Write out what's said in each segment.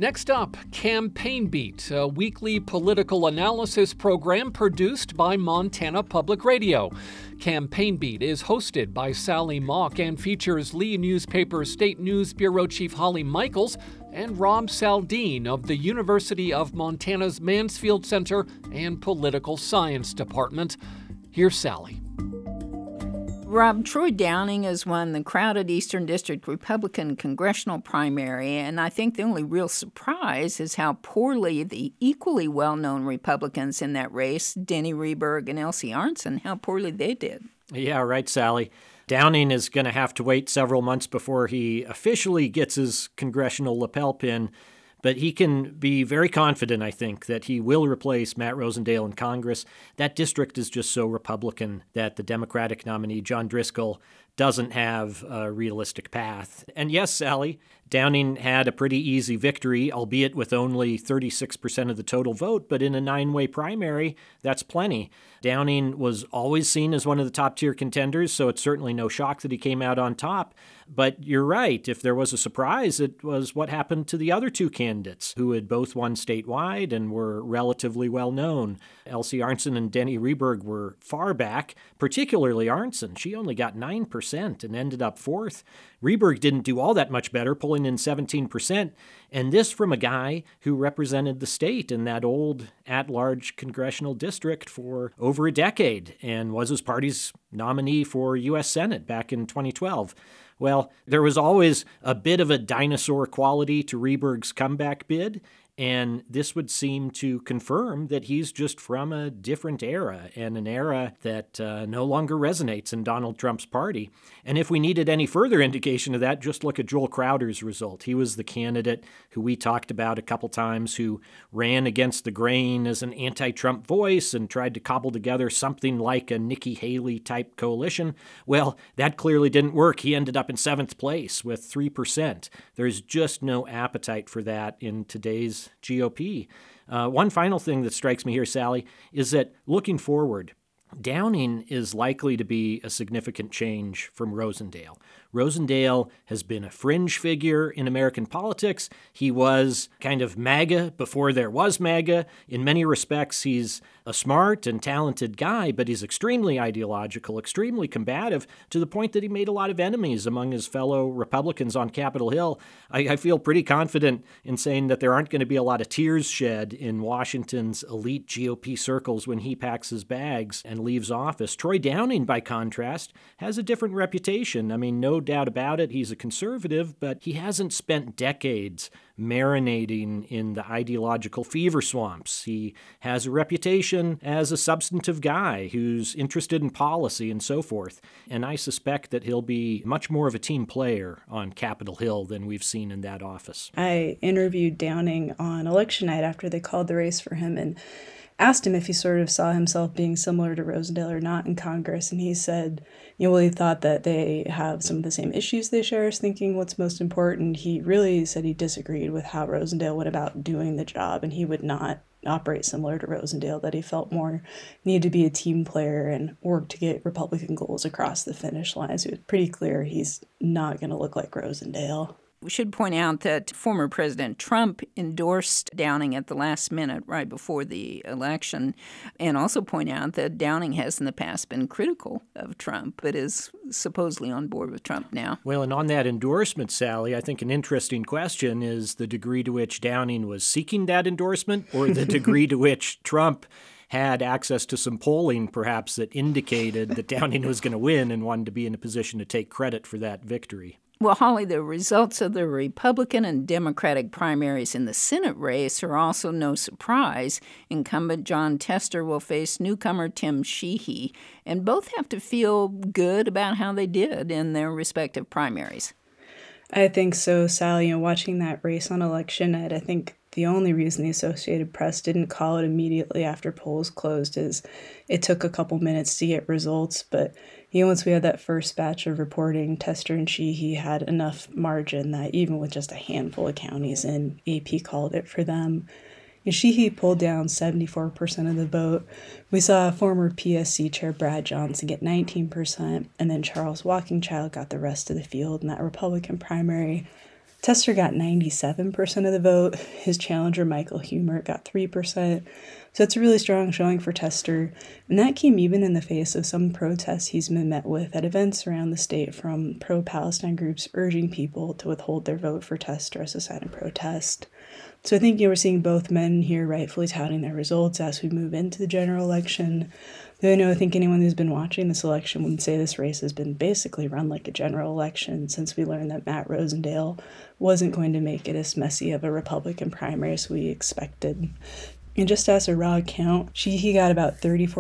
Next up, Campaign Beat, a weekly political analysis program produced by Montana Public Radio. Campaign Beat is hosted by Sally Mock and features Lee Newspaper State News Bureau Chief Holly Michaels and Rob Saldin of the University of Montana's Mansfield Center and Political Science Department. Here's Sally. Rob, Troy Downing has won the crowded Eastern District Republican congressional primary, and I think the only real surprise is how poorly the equally well-known Republicans in that race, Denny Rehberg and Elsie Arntzen, how poorly they did. Yeah, right, Sally. Downing is going to have to wait several months before he officially gets his congressional lapel pin, but he can be very confident, I think, that he will replace Matt Rosendale in Congress. That district is just so Republican that the Democratic nominee, John Driscoll, doesn't have a realistic path. And yes, Sally, Downing had a pretty easy victory, albeit with only 36% of the total vote, but in a 9-way primary, that's plenty. Downing was always seen as one of the top-tier contenders, so it's certainly no shock that he came out on top. But you're right, if there was a surprise, it was what happened to the other two candidates, who had both won statewide and were relatively well-known. Elsie Arntzen and Denny Rehberg were far back, particularly Arntzen. She only got 9% and ended up fourth. Rehberg didn't do all that much better, pulling in 17%, and this from a guy who represented the state in that old at-large congressional district for over a decade and was his party's nominee for U.S. Senate back in 2012. Well, there was always a bit of a dinosaur quality to Rehberg's comeback bid, and this would seem to confirm that he's just from a different era, and an era that no longer resonates in Donald Trump's party. And if we needed any further indication of that, just look at Joel Crowder's result. He was the candidate who we talked about a couple times who ran against the grain as an anti-Trump voice and tried to cobble together something like a Nikki Haley-type coalition. Well, that clearly didn't work. He ended up in 7th place with 3%. There's just no appetite for that in today's GOP. One final thing that strikes me here, Sally, is that looking forward, Downing is likely to be a significant change from Rosendale. Rosendale has been a fringe figure in American politics. He was kind of MAGA before there was MAGA. In many respects, he's a smart and talented guy, but he's extremely ideological, extremely combative, to the point that he made a lot of enemies among his fellow Republicans on Capitol Hill. I feel pretty confident in saying that there aren't going to be a lot of tears shed in Washington's elite GOP circles when he packs his bags and leaves office. Troy Downing, by contrast, has a different reputation. I mean, no doubt about it, he's a conservative, but he hasn't spent decades marinating in the ideological fever swamps. He has a reputation as a substantive guy who's interested in policy and so forth. And I suspect that he'll be much more of a team player on Capitol Hill than we've seen in that office. I interviewed Downing on election night after they called the race for him and asked him if he sort of saw himself being similar to Rosendale or not in Congress. And he said, he thought that they have some of the same issues they share as thinking what's most important. He really said he disagreed with how Rosendale went about doing the job, and he would not operate similar to Rosendale, that he felt more needed to be a team player and work to get Republican goals across the finish line. So it was pretty clear he's not going to look like Rosendale. We should point out that former President Trump endorsed Downing at the last minute right before the election, and also point out that Downing has in the past been critical of Trump, but is supposedly on board with Trump now. Well, and on that endorsement, Sally, I think an interesting question is the degree to which Downing was seeking that endorsement, or the degree to which Trump had access to some polling, perhaps, that indicated that Downing was going to win and wanted to be in a position to take credit for that victory. Well, Holly, the results of the Republican and Democratic primaries in the Senate race are also no surprise. Incumbent Jon Tester will face newcomer Tim Sheehy, and both have to feel good about how they did in their respective primaries. I think so, Sally. Watching that race on election night, I think the only reason the Associated Press didn't call it immediately after polls closed is it took a couple minutes to get results. But once we had that first batch of reporting, Tester and Sheehy had enough margin that even with just a handful of counties in, AP called it for them. Sheehy pulled down 74% of the vote. We saw former PSC Chair Brad Johnson get 19%, and then Charles Walkingchild got the rest of the field in that Republican primary. Tester got 97% of the vote. His challenger, Michael Huemer, got 3%. So it's a really strong showing for Tester. And that came even in the face of some protests he's been met with at events around the state from pro-Palestine groups urging people to withhold their vote for Tester as a silent protest. So I think we're seeing both men here rightfully touting their results as we move into the general election. Though I think anyone who's been watching this election would say this race has been basically run like a general election since we learned that Matt Rosendale wasn't going to make it as messy of a Republican primary as we expected. And just as a raw count, he got about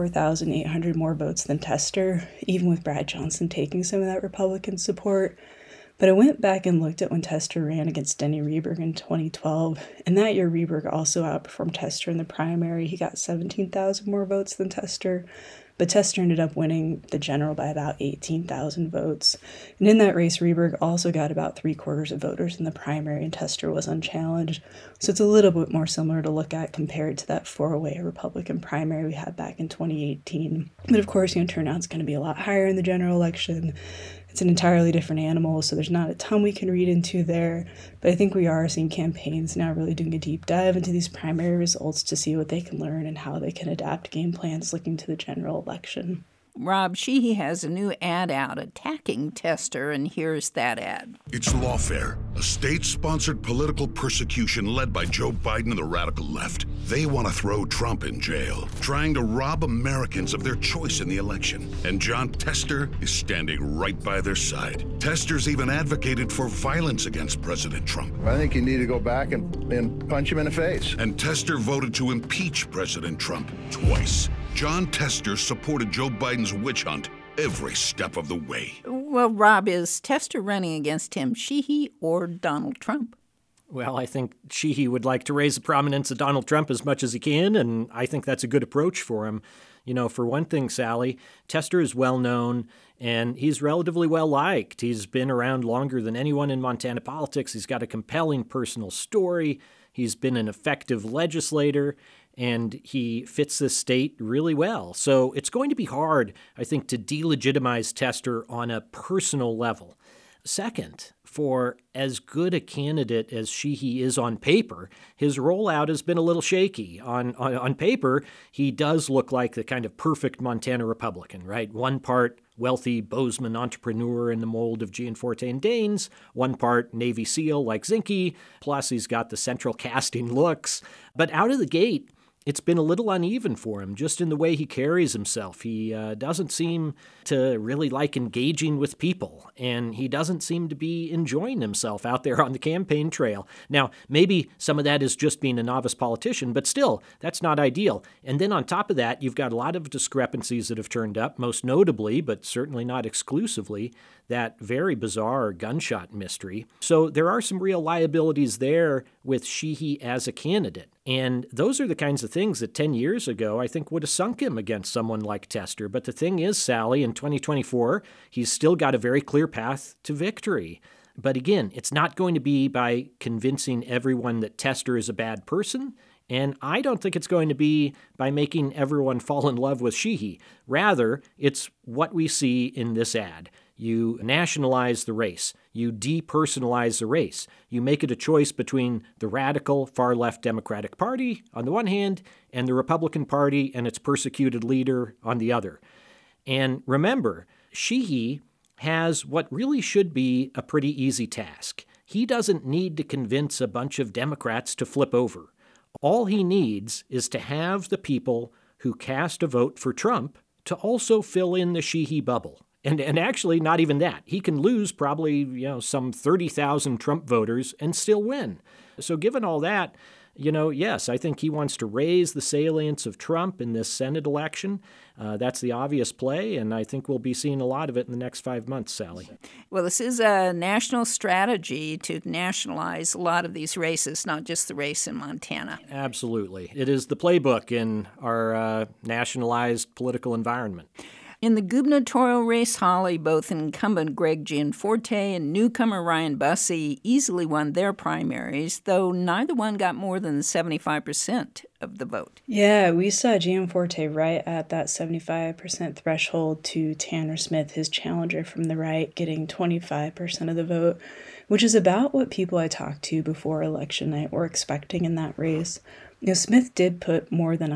34,800 more votes than Tester, even with Brad Johnson taking some of that Republican support. But I went back and looked at when Tester ran against Denny Rehberg in 2012, and that year Rehberg also outperformed Tester in the primary. He got 17,000 more votes than Tester, but Tester ended up winning the general by about 18,000 votes. And in that race, Rehberg also got about 3/4 of voters in the primary, and Tester was unchallenged. So it's a little bit more similar to look at compared to that four-way Republican primary we had back in 2018. But of course, turnout's going to be a lot higher in the general election. It's an entirely different animal, so there's not a ton we can read into there. But I think we are seeing campaigns now really doing a deep dive into these primary results to see what they can learn and how they can adapt game plans looking to the general election. Rob Sheehy has a new ad out attacking Tester, and here's that ad. It's lawfare, a state-sponsored political persecution led by Joe Biden and the radical left. They want to throw Trump in jail, trying to rob Americans of their choice in the election. And Jon Tester is standing right by their side. Tester's even advocated for violence against President Trump. I think you need to go back and punch him in the face. And Tester voted to impeach President Trump twice. Jon Tester supported Joe Biden's witch hunt every step of the way. Well, Rob, is Tester running against Tim Sheehy or Donald Trump? Well, I think Sheehy would like to raise the prominence of Donald Trump as much as he can, and I think that's a good approach for him. For one thing, Sally, Tester is well known, and he's relatively well liked. He's been around longer than anyone in Montana politics. He's got a compelling personal story. He's been an effective legislator, and he fits this state really well. So it's going to be hard, I think, to delegitimize Tester on a personal level. Second, for as good a candidate as Sheehy is on paper, his rollout has been a little shaky. On paper, he does look like the kind of perfect Montana Republican, right? One part wealthy Bozeman entrepreneur in the mold of Gianforte and Daines, one part Navy SEAL like Zinke, plus he's got the central casting looks. But out of the gate, it's been a little uneven for him, just in the way he carries himself. He doesn't seem to really like engaging with people, and he doesn't seem to be enjoying himself out there on the campaign trail. Now, maybe some of that is just being a novice politician, but still, that's not ideal. And then on top of that, you've got a lot of discrepancies that have turned up, most notably, but certainly not exclusively, that very bizarre gunshot mystery. So there are some real liabilities there with Sheehy as a candidate. And those are the kinds of things that 10 years ago I think would have sunk him against someone like Tester. But the thing is, Sally, in 2024, he's still got a very clear path to victory. But again, it's not going to be by convincing everyone that Tester is a bad person. And I don't think it's going to be by making everyone fall in love with Sheehy. Rather, it's what we see in this ad. You nationalize the race. You depersonalize the race. You make it a choice between the radical far-left Democratic Party on the one hand and the Republican Party and its persecuted leader on the other. And remember, Sheehy has what really should be a pretty easy task. He doesn't need to convince a bunch of Democrats to flip over. All he needs is to have the people who cast a vote for Trump to also fill in the Sheehy bubble. And actually, not even that. He can lose probably, some 30,000 Trump voters and still win. So given all that, yes, I think he wants to raise the salience of Trump in this Senate election. That's the obvious play, and I think we'll be seeing a lot of it in the next 5 months, Sally. Well, this is a national strategy to nationalize a lot of these races, not just the race in Montana. Absolutely. It is the playbook in our nationalized political environment. In the gubernatorial race, Holly, both incumbent Greg Gianforte and newcomer Ryan Busse easily won their primaries, though neither one got more than 75% of the vote. Yeah, we saw Gianforte right at that 75% threshold to Tanner Smith, his challenger from the right, getting 25% of the vote, which is about what people I talked to before election night were expecting in that race. Smith did put more than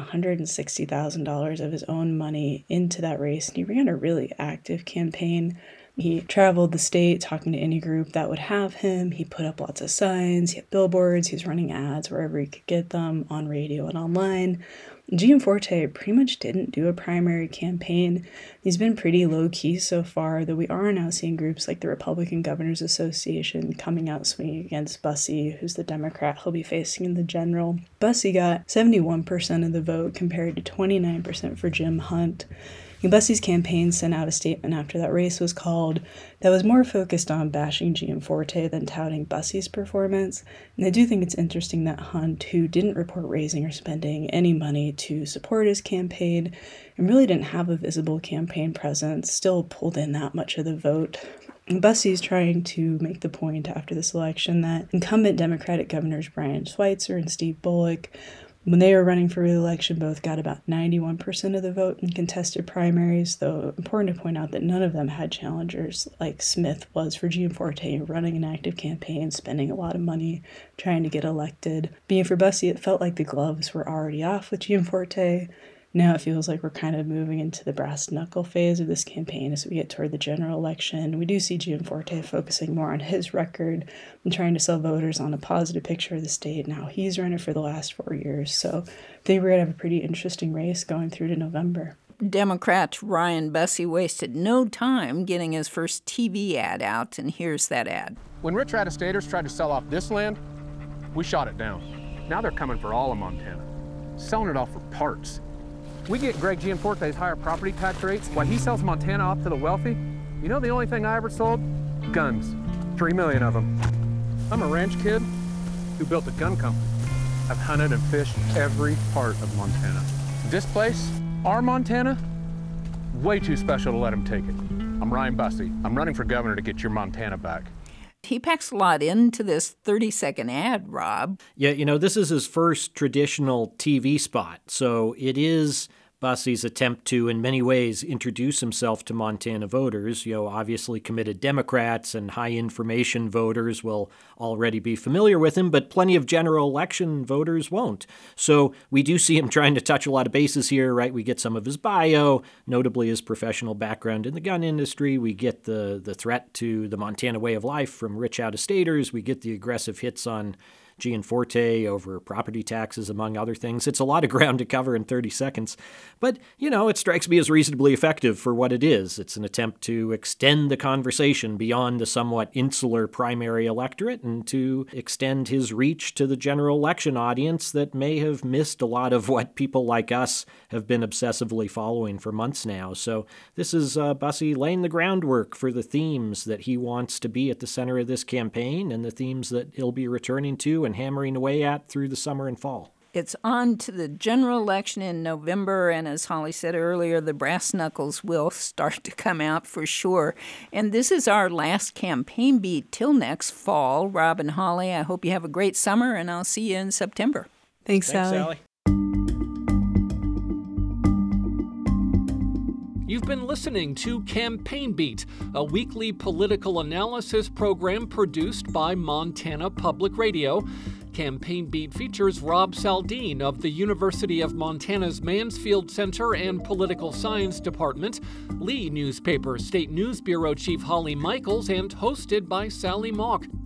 $160,000 of his own money into that race, and he ran a really active campaign. He traveled the state talking to any group that would have him. He put up lots of signs, he had billboards, he was running ads wherever he could get them, on radio and online. Gianforte pretty much didn't do a primary campaign. He's been pretty low-key so far, though we are now seeing groups like the Republican Governors Association coming out swinging against Bussey, who's the Democrat he'll be facing in the general. Bussey got 71% of the vote compared to 29% for Jim Hunt. Bussey's campaign sent out a statement after that race was called that was more focused on bashing Gianforte than touting Bussey's performance. And I do think it's interesting that Hunt, who didn't report raising or spending any money to support his campaign and really didn't have a visible campaign presence, still pulled in that much of the vote. Bussey's trying to make the point after this election that incumbent Democratic governors Brian Schweitzer and Steve Bullock, when they were running for re-election, both got about 91% of the vote in contested primaries, though important to point out that none of them had challengers like Smith was for Gianforte, running an active campaign, spending a lot of money, trying to get elected. Being for Bussey, it felt like the gloves were already off with Gianforte. Now it feels like we're kind of moving into the brass knuckle phase of this campaign as we get toward the general election. We do see Gianforte focusing more on his record and trying to sell voters on a positive picture of the state. Now he's run it for the last 4 years, so I think we're going to have a pretty interesting race going through to November. Democrat Ryan Bussey wasted no time getting his first TV ad out, and here's that ad. When rich out-of-staters tried to sell off this land, we shot it down. Now they're coming for all of Montana, selling it off for parts. We get Greg Gianforte's higher property tax rates while he sells Montana off to the wealthy. You know the only thing I ever sold? Guns. 3 million of them. I'm a ranch kid who built a gun company. I've hunted and fished every part of Montana. This place, our Montana, way too special to let him take it. I'm Ryan Bussey. I'm running for governor to get your Montana back. He packs a lot into this 30-second ad, Rob. Yeah, this is his first traditional TV spot, so it is Bussey's attempt to, in many ways, introduce himself to Montana voters. Obviously committed Democrats and high-information voters will already be familiar with him, but plenty of general election voters won't. So we do see him trying to touch a lot of bases here, right? We get some of his bio, notably his professional background in the gun industry. We get the threat to the Montana way of life from rich out-of-staters. We get the aggressive hits on Gianforte over property taxes, among other things. It's a lot of ground to cover in 30 seconds. But, it strikes me as reasonably effective for what it is. It's an attempt to extend the conversation beyond the somewhat insular primary electorate and to extend his reach to the general election audience that may have missed a lot of what people like us have been obsessively following for months now. So this is Bussey laying the groundwork for the themes that he wants to be at the center of this campaign and the themes that he'll be returning to and hammering away at through the summer and fall. It's on to the general election in November, and as Holly said earlier, the brass knuckles will start to come out for sure. And this is our last campaign beat till next fall. Rob and Holly, I hope you have a great summer, and I'll see you in September. Thanks, Sally. You've been listening to Campaign Beat, a weekly political analysis program produced by Montana Public Radio. Campaign Beat features Rob Saldin of the University of Montana's Mansfield Center and Political Science Department, Lee Newspaper State News Bureau Chief Holly Michaels, and hosted by Sally Mock.